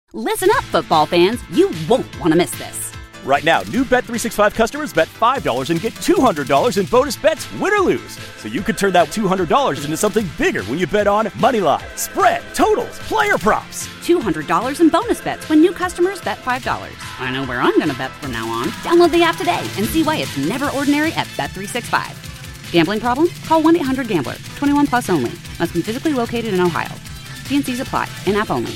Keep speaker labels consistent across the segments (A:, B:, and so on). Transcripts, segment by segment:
A: Listen up, football fans. You won't want to miss this.
B: Right now, new Bet365 customers bet $5 and get $200 in bonus bets, win or lose. So you could turn that $200 into something bigger when you bet on moneyline, spread, totals, player props.
A: $200 in bonus bets when new customers bet $5. I know where I'm going to bet from now on. Download the app today and see why it's never ordinary at Bet365. Gambling problem? Call 1-800-GAMBLER. 21 plus only. Must be physically located in Ohio. T&Cs apply. In-app only.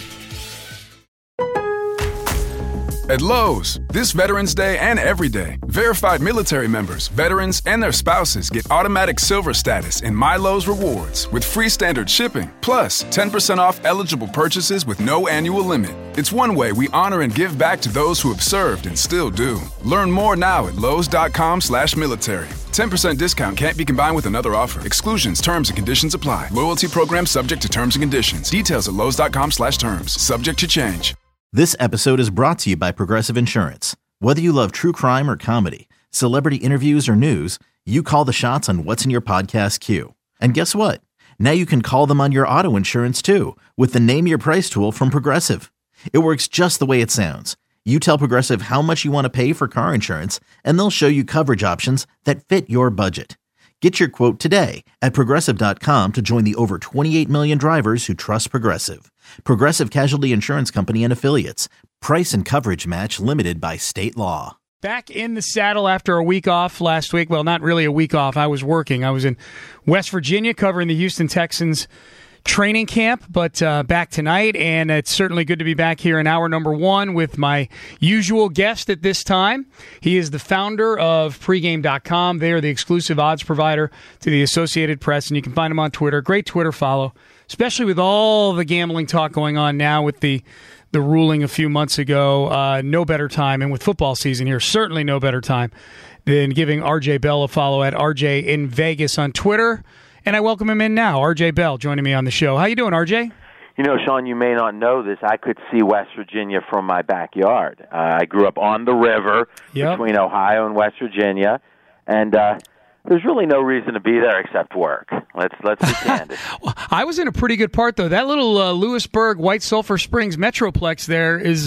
C: At Lowe's, this Veterans Day and every day, verified military members, veterans, and their spouses get automatic silver status in My Lowe's Rewards with free standard shipping, plus 10% off eligible purchases with no annual limit. It's one way we honor and give back to those who have served and still do. Learn more now at lowes.com/military. 10% discount can't be combined with another offer. Exclusions, terms, and conditions apply. Loyalty program subject to terms and conditions. Details at lowes.com/terms. Subject to change.
D: This episode is brought to you by Progressive Insurance. Whether you love true crime or comedy, celebrity interviews or news, you call the shots on what's in your podcast queue. And guess what? Now you can call them on your auto insurance too with the Name Your Price tool from Progressive. It works just the way it sounds. You tell Progressive how much you want to pay for car insurance, and they'll show you coverage options that fit your budget. Get your quote today at Progressive.com to join the over 28 million drivers who trust Progressive. Progressive Casualty Insurance Company and Affiliates. Price and coverage match limited by state law.
E: Back in the saddle after a week off last week. Well, not really a week off. I was working. I was in West Virginia covering the Houston Texans training camp, but back tonight, and it's certainly good to be back here in hour number one with my usual guest at this time. He is the founder of pregame.com. They are the exclusive odds provider to the Associated Press, and you can find him on Twitter. Great Twitter follow, especially with all the gambling talk going on now with the ruling a few months ago. No better time, and with football season here, certainly no better time than giving RJ Bell a follow at RJ in Vegas on Twitter. And I welcome him in now. RJ Bell joining me on the show. How you doing, RJ?
F: You know, Sean, you may not know this. I could see West Virginia from my backyard. I grew up on the river between Ohio and West Virginia, and there's really no reason to be there except work. Let's be candid.
E: Well, I was in a pretty good part, though. That little Lewisburg, White Sulphur Springs metroplex there is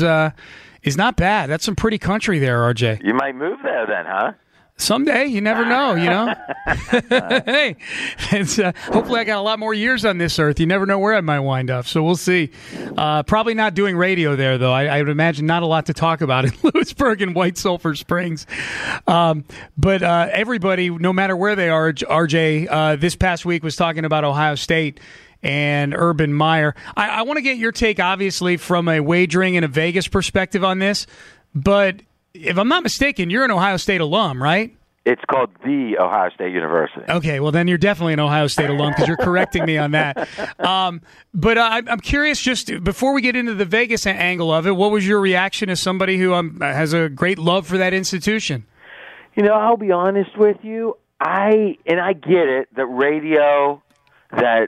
E: not bad. That's some pretty country there, RJ.
F: You might move there then, huh?
E: Someday, you never know, you know. Hey, hopefully I got a lot more years on this earth. You never know where I might wind up, so we'll see. Probably not doing radio there, though. I would imagine not a lot to talk about in Lewisburg and White Sulphur Springs. But everybody, no matter where they are, RJ, this past week was talking about Ohio State and Urban Meyer. I want to get your take, obviously, from a wagering and a Vegas perspective on this, but if I'm not mistaken, you're an Ohio State alum, right?
F: It's called the Ohio State University.
E: Okay, well, then you're definitely an Ohio State alum because you're correcting me on that. But I'm curious, just before we get into the Vegas angle of it, what was your reaction as somebody who has a great love for that institution?
F: You know, I'll be honest with you. I get it, that radio, that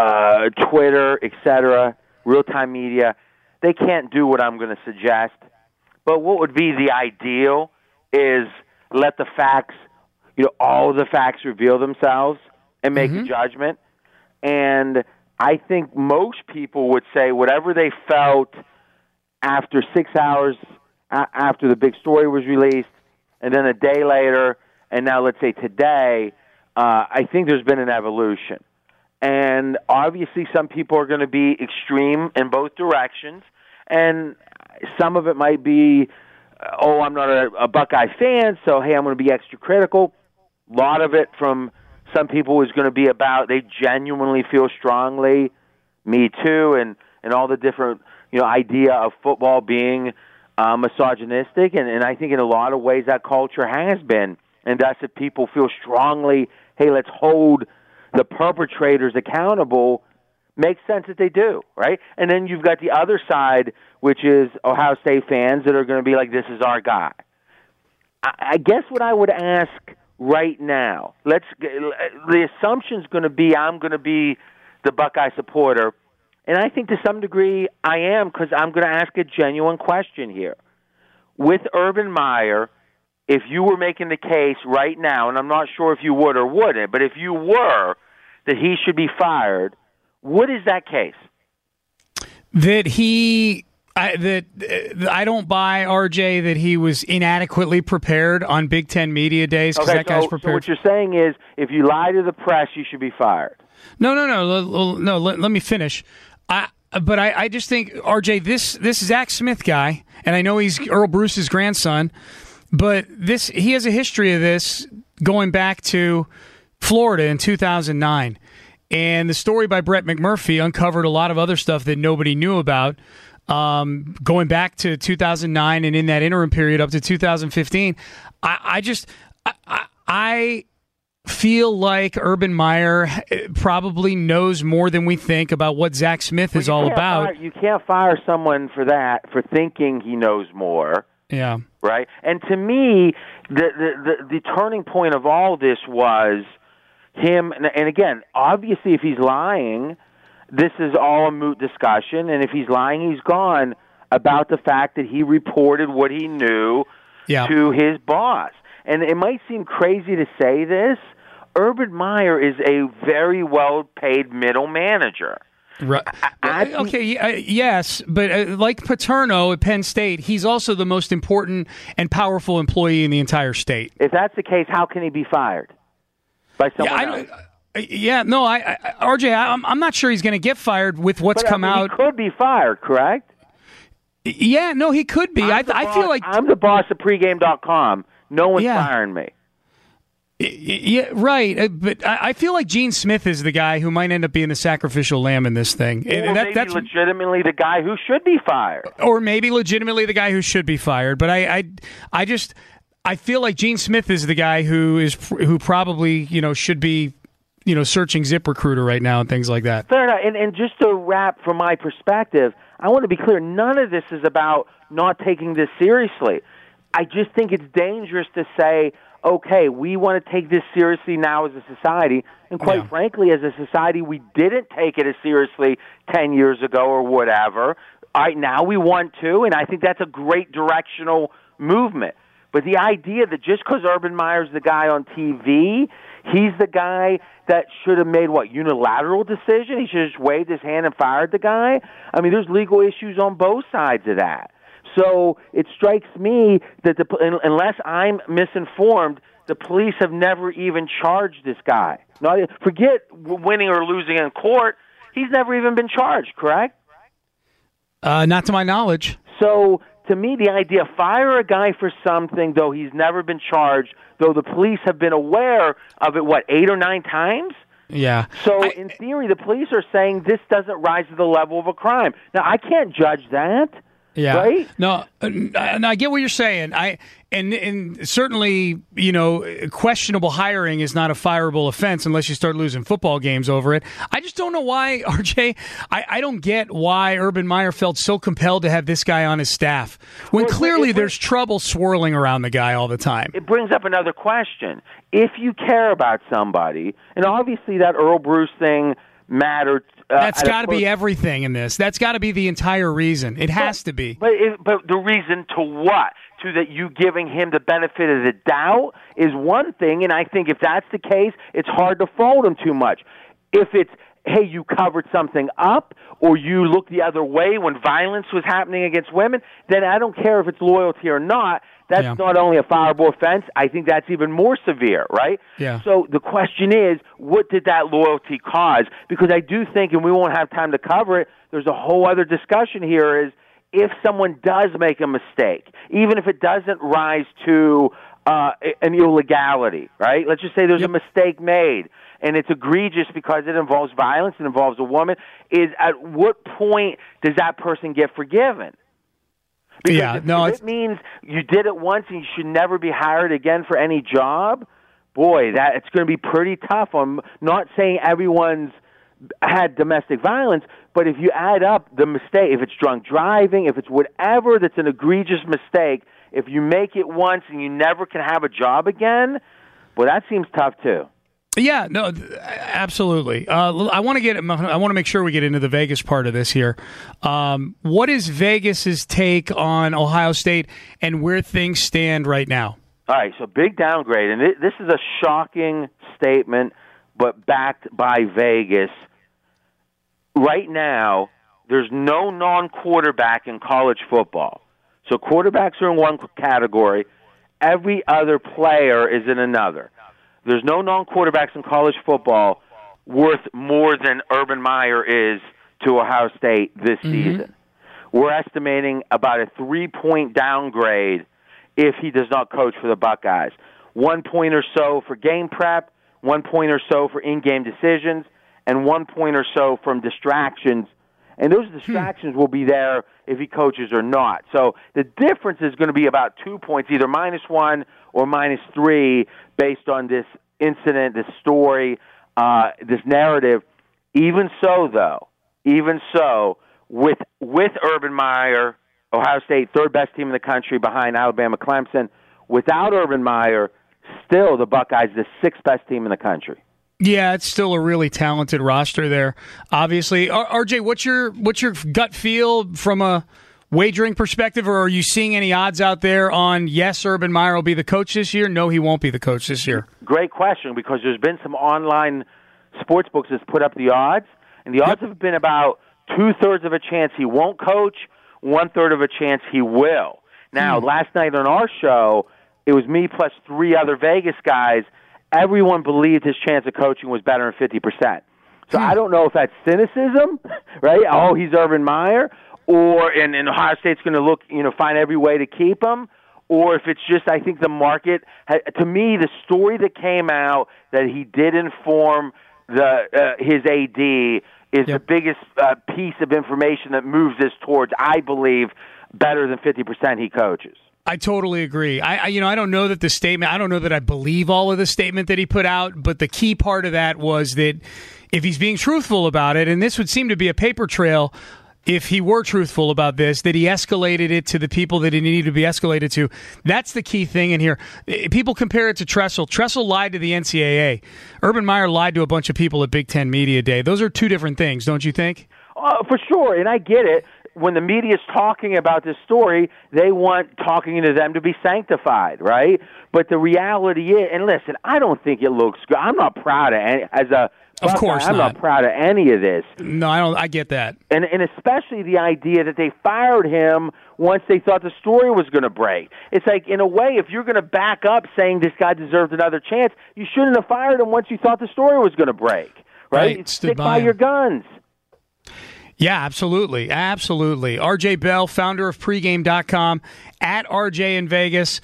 F: Twitter, etc., real-time media, they can't do what I'm going to suggest. But what would be the ideal is let the facts, all the facts reveal themselves and make a judgment. And I think most people would say whatever they felt after 6 hours after the big story was released, and then a day later, and now let's say today, I think there's been an evolution. And obviously some people are going to be extreme in both directions, and some of it might be, I'm not a Buckeye fan, so, hey, I'm going to be extra critical. A lot of it from some people is going to be about they genuinely feel strongly, me too, and all the different, idea of football being misogynistic. And I think in a lot of ways that culture has been. And thus if people feel strongly, hey, let's hold the perpetrators accountable, makes sense that they do, right? And then you've got the other side, which is Ohio State fans that are going to be like, this is our guy. I guess what I would ask right now, the assumption's going to be I'm going to be the Buckeye supporter, and I think to some degree I am, because I'm going to ask a genuine question here. With Urban Meyer, if you were making the case right now, and I'm not sure if you would or wouldn't, but if you were, that he should be fired, what is that case?
E: That he I don't buy, RJ, that he was inadequately prepared on Big Ten Media Days because that guy's prepared.
F: So what you're saying is if you lie to the press, you should be fired.
E: No. Let me finish. But I just think, RJ, this Zach Smith guy, and I know he's Earl Bruce's grandson, but he has a history of this going back to Florida in 2009. And the story by Brett McMurphy uncovered a lot of other stuff that nobody knew about going back to 2009 and in that interim period up to 2015. I feel like Urban Meyer probably knows more than we think about what Zach Smith is all about.
F: You can't fire someone for that, for thinking he knows more.
E: Yeah.
F: Right? And to me, the turning point of all this was him, and again, obviously if he's lying, this is all a moot discussion, and if he's lying, he's gone, about the fact that he reported what he knew to his boss. And it might seem crazy to say this, Urban Meyer is a very well-paid middle manager.
E: Right. Yes, but like Paterno at Penn State, he's also the most important and powerful employee in the entire state.
F: If that's the case, how can he be fired by someone else?
E: RJ, I'm not sure he's going to get fired with what's come out.
F: He could be fired, correct?
E: Yeah, no, he could be. I feel like
F: I'm the boss of pregame.com. No one's firing me.
E: Yeah, right. But I feel like Gene Smith is the guy who might end up being the sacrificial lamb in this thing.
F: Or that's legitimately the guy who should be fired.
E: Or maybe legitimately the guy who should be fired. But I feel like Gene Smith is the guy who probably should be searching ZipRecruiter right now and things like that.
F: Fair enough. And just to wrap from my perspective, I want to be clear. None of this is about not taking this seriously. I just think it's dangerous to say, okay, we want to take this seriously now as a society. And quite frankly, as a society, we didn't take it as seriously 10 years ago or whatever. All right, now we want to, and I think that's a great directional movement. But the idea that just because Urban Meyer's the guy on TV, he's the guy that should have made, unilateral decision? He should have just waved his hand and fired the guy? I mean, there's legal issues on both sides of that. So it strikes me that unless I'm misinformed, the police have never even charged this guy. Forget winning or losing in court. He's never even been charged, correct?
E: Not to my knowledge.
F: So to me, the idea, fire a guy for something, though he's never been charged, though the police have been aware of it, 8 or 9 times?
E: Yeah.
F: So in theory, the police are saying this doesn't rise to the level of a crime. Now, I can't judge that.
E: Yeah.
F: Right?
E: No, I get what you're saying. And certainly, questionable hiring is not a fireable offense unless you start losing football games over it. I just don't know why, RJ. I don't get why Urban Meyer felt so compelled to have this guy on his staff when clearly there's trouble swirling around the guy all the time.
F: It brings up another question. If you care about somebody, and obviously that Earl Bruce thing mattered.
E: That's got to be everything in this. That's got to be the entire reason. It has to be.
F: But the reason to what? To that you giving him the benefit of the doubt is one thing, and I think if that's the case, it's hard to fault him too much. If it's, hey, you covered something up, or you looked the other way when violence was happening against women, then I don't care if it's loyalty or not. That's not only a fireable offense, I think that's even more severe, right?
E: Yeah.
F: So the question is, what did that loyalty cause? Because I do think, and we won't have time to cover it, there's a whole other discussion here is if someone does make a mistake, even if it doesn't rise to an illegality, right? Let's just say there's a mistake made, and it's egregious because it involves violence, it involves a woman, is at what point does that person get forgiven? Because if it means you did it once and you should never be hired again for any job, boy, that it's going to be pretty tough. I'm not saying everyone's had domestic violence, but if you add up the mistake, if it's drunk driving, if it's whatever that's an egregious mistake, if you make it once and you never can have a job again, well, that seems tough too.
E: Yeah, no, absolutely. I want to make sure we get into the Vegas part of this here. What is Vegas's take on Ohio State and where things stand right now?
F: All right, so big downgrade, and this is a shocking statement, but backed by Vegas. Right now, there's no non-quarterback in college football. So quarterbacks are in one category. Every other player is in another. There's no non-quarterbacks in college football worth more than Urban Meyer is to Ohio State this season. We're estimating about a 3-point downgrade if he does not coach for the Buckeyes. 1 point or so for game prep, 1 point or so for in-game decisions, and 1 point or so from distractions. And those distractions will be there if he coaches or not. So the difference is going to be about 2 points, either -1 or -3, based on this incident, this story, this narrative. Even so, with Urban Meyer, Ohio State, third best team in the country behind Alabama, Clemson. Without Urban Meyer, still the Buckeyes, the sixth best team in the country.
E: Yeah, it's still a really talented roster there. Obviously, RJ, what's your gut feel from a wagering perspective, or are you seeing any odds out there on yes, Urban Meyer will be the coach this year? No, he won't be the coach this year.
F: Great question, because there's been some online sports books that's put up the odds, and the odds have been about 2/3 of a chance he won't coach, 1/3 of a chance he will. Now, last night on our show, it was me plus 3 other Vegas guys. Everyone believed his chance of coaching was better than 50%. So I don't know if that's cynicism, right? Oh, he's Urban Meyer, or and Ohio State's going to look, find every way to keep him, or if it's just, I think the market. To me, the story that came out that he did inform his AD is the biggest piece of information that moves this towards, I believe, better than 50% he coaches.
E: I totally agree. I don't know that the statement, I don't know that I believe all of the statement that he put out, but the key part of that was that if he's being truthful about it, and this would seem to be a paper trail if he were truthful about this, that he escalated it to the people that it needed to be escalated to. That's the key thing in here. People compare it to Tressel. Tressel lied to the NCAA. Urban Meyer lied to a bunch of people at Big Ten Media Day. Those are two different things, don't you think?
F: For sure, and I get it. When the media is talking about this story, they want talking to them to be sanctified, right? But the reality is, and listen, I don't think it looks good. I'm not proud of any,
E: Of course
F: I'm not proud of any of this.
E: No, I don't. I get that.
F: And especially the idea that they fired him once they thought the story was going to break. It's like, in a way, if you're going to back up saying this guy deserved another chance, you shouldn't have fired him once you thought the story was going to break, right? Stick by your guns.
E: Yeah, absolutely. Absolutely. RJ Bell, founder of pregame.com, at RJ in Vegas.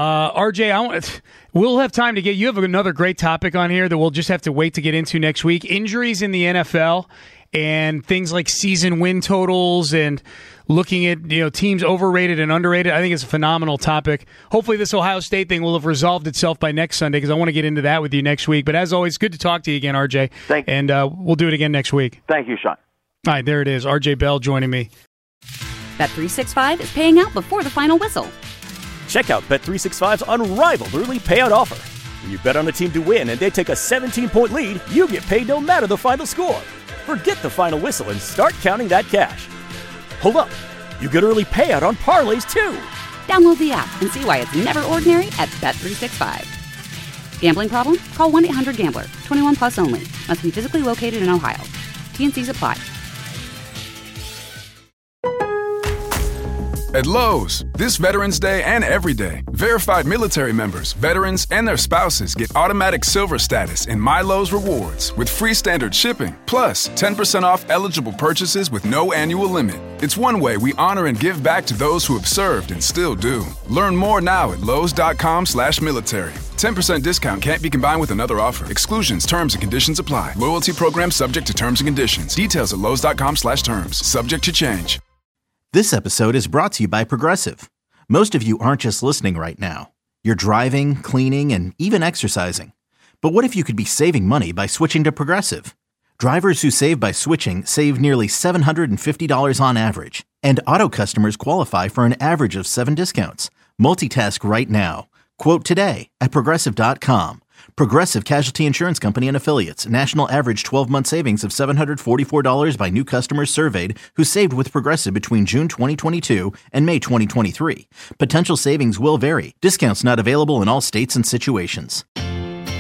E: RJ, we'll have time to get, you have another great topic on here that we'll just have to wait to get into next week. Injuries in the NFL and things like season win totals and looking at, teams overrated and underrated. I think it's a phenomenal topic. Hopefully this Ohio State thing will have resolved itself by next Sunday, because I want to get into that with you next week. But as always, good to talk to you again, RJ.
F: Thank you.
E: And we'll do it again next week.
F: Thank you, Sean.
E: All right, there it is. RJ Bell joining me.
A: Bet365 is paying out before the final whistle.
B: Check out Bet365's unrivaled early payout offer. When you bet on a team to win and they take a 17-point lead, you get paid no matter the final score. Forget the final whistle and start counting that cash. Hold up. You get early payout on parlays, too.
A: Download the app and see why it's never ordinary at Bet365. Gambling problem? Call 1-800-GAMBLER. 21 plus only. Must be physically located in Ohio. T&Cs apply.
C: At Lowe's, this Veterans Day and every day, verified military members, veterans, and their spouses get automatic silver status in My Lowe's Rewards with free standard shipping, plus 10% off eligible purchases with no annual limit. It's one way we honor and give back to those who have served and still do. Learn more now at Lowes.com/military. 10% discount can't be combined with another offer. Exclusions, terms, and conditions apply. Loyalty program subject to terms and conditions. Details at Lowes.com/terms. Subject to change.
D: This episode is brought to you by Progressive. Most of you aren't just listening right now. You're driving, cleaning, and even exercising. But what if you could be saving money by switching to Progressive? Drivers who save by switching save nearly $750 on average. And auto customers qualify for an average of 7 discounts. Multitask right now. Quote today at Progressive.com. Progressive Casualty Insurance Company and Affiliates. National average 12-month savings of $744 by new customers surveyed who saved with Progressive between June 2022 and May 2023. Potential savings will vary. Discounts not available in all states and situations.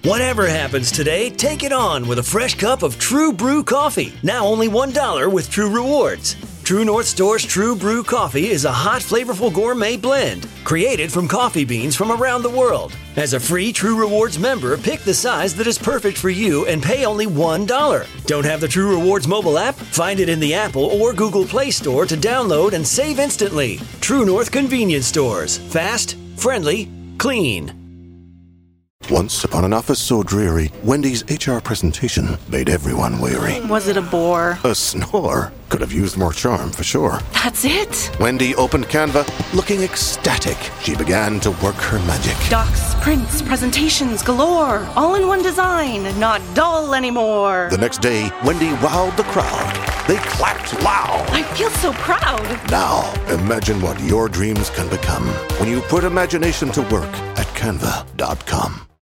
G: Whatever happens today, take it on with a fresh cup of True Brew coffee. Now only $1 with True Rewards. True North Store's True Brew coffee is a hot, flavorful gourmet blend created from coffee beans from around the world. As a free True Rewards member, pick the size that is perfect for you and pay only $1. Don't have the True Rewards mobile app? Find it in the Apple or Google Play Store to download and save instantly. True North Convenience Stores. Fast, friendly, clean.
H: Once upon an office so dreary, Wendy's HR presentation made everyone weary.
I: Was it a bore?
H: A snore. Could have used more charm, for sure.
I: That's it?
H: Wendy opened Canva, looking ecstatic. She began to work her magic.
I: Docs, prints, presentations galore. All in one design, not dull anymore.
H: The next day, Wendy wowed the crowd. They clapped loud.
I: I feel so proud.
H: Now, imagine what your dreams can become when you put imagination to work at Canva.com.